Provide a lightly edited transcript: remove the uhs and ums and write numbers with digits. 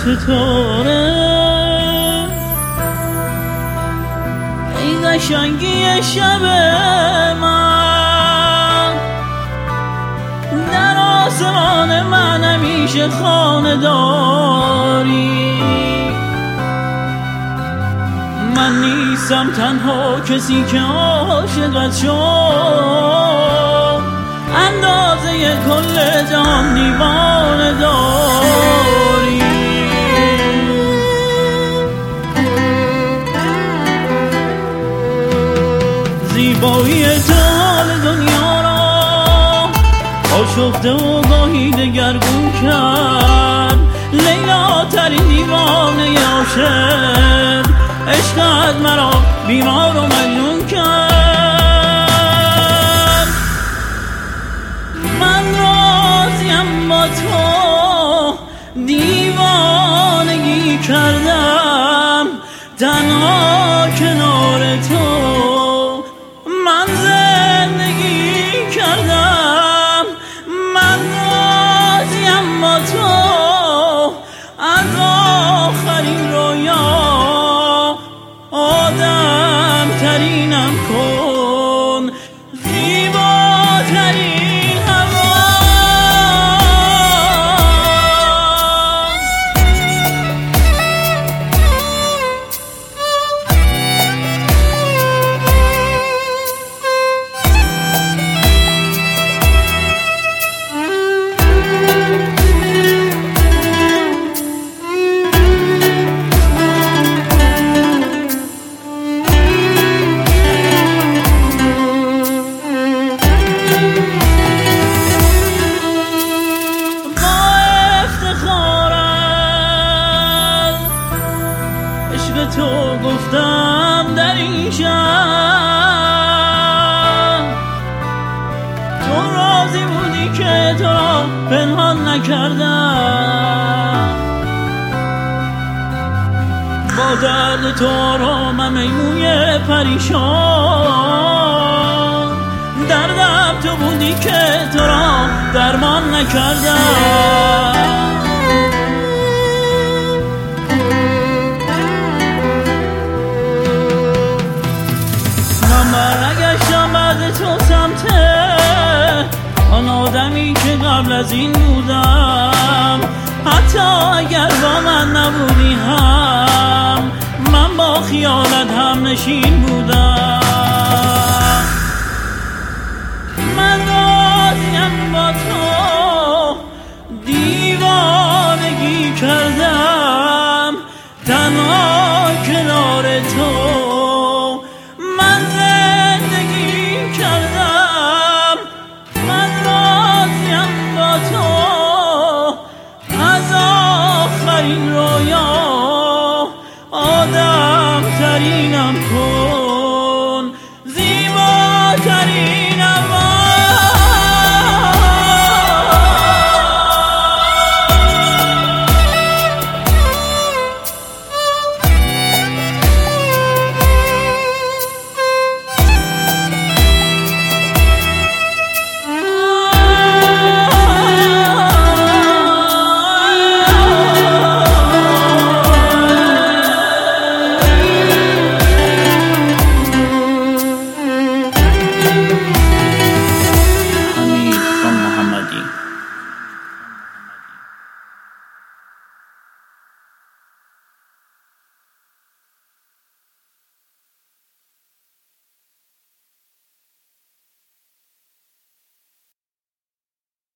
ستاره ای قشنگی شب من، در آسمان من همیشه خانه داری. من نیستم تنها کسی که عاشقت شد، اندازه کل جهان دیوانه داری. زیبایی تو حال دنیا را آشفته و گاهی دگرگون کرد. لیلا ترین دیوانه عاشق، عشقت مرا بیمار و مجنون کرد. من راضیم با تو دیوانگی کردم، تنها کنار تو من زندگی کردم. من راضیم با تو از آخرین رویا، آدم ترینم کن زیباترین هوا. تو گفتم در این شهر، تو راضی بودی که تو را پنهان نکردم. با درد تو آرامم میمونی پریشان، دردم تو بودی که تو را درمان نکردم. برنگشتم بعد تو سمت آن آدمی که قبل از این بودم. حتی اگر با من نبودی هم من با خیالت هم نشین بودم.